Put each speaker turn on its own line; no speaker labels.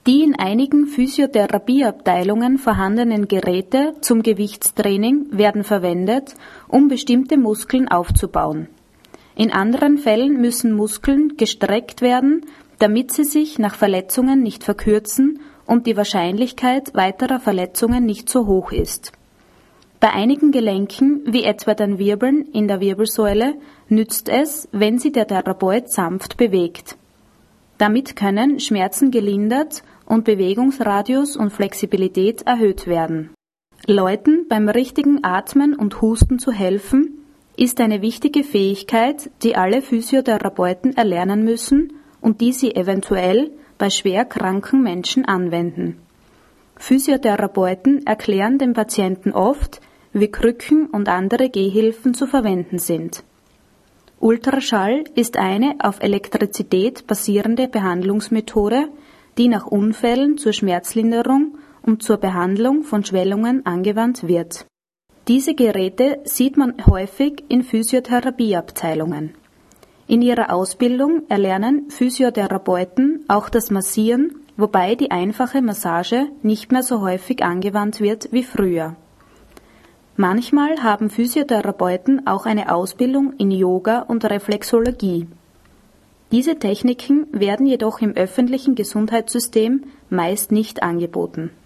Die in einigen Physiotherapieabteilungen vorhandenen Geräte zum Gewichtstraining werden verwendet, um bestimmte Muskeln aufzubauen. In anderen Fällen müssen Muskeln gestreckt werden, damit sie sich nach Verletzungen nicht verkürzen und die Wahrscheinlichkeit weiterer Verletzungen nicht so hoch ist. Bei einigen Gelenken, wie etwa den Wirbeln in der Wirbelsäule, nützt es, wenn sie der Therapeut sanft bewegt. Damit können Schmerzen gelindert und Bewegungsradius und Flexibilität erhöht werden. Leuten beim richtigen Atmen und Husten zu helfen, ist eine wichtige Fähigkeit, die alle Physiotherapeuten erlernen müssen und die sie eventuell bei schwer kranken Menschen anwenden. Physiotherapeuten erklären den Patienten oft, wie Krücken und andere Gehhilfen zu verwenden sind. Ultraschall ist eine auf Elektrizität basierende Behandlungsmethode, die nach Unfällen zur Schmerzlinderung und zur Behandlung von Schwellungen angewandt wird. Diese Geräte sieht man häufig in Physiotherapieabteilungen. In ihrer Ausbildung erlernen Physiotherapeuten auch das Massieren, wobei die einfache Massage nicht mehr so häufig angewandt wird wie früher. Manchmal haben Physiotherapeuten auch eine Ausbildung in Yoga und Reflexologie. Diese Techniken werden jedoch im öffentlichen Gesundheitssystem meist nicht angeboten.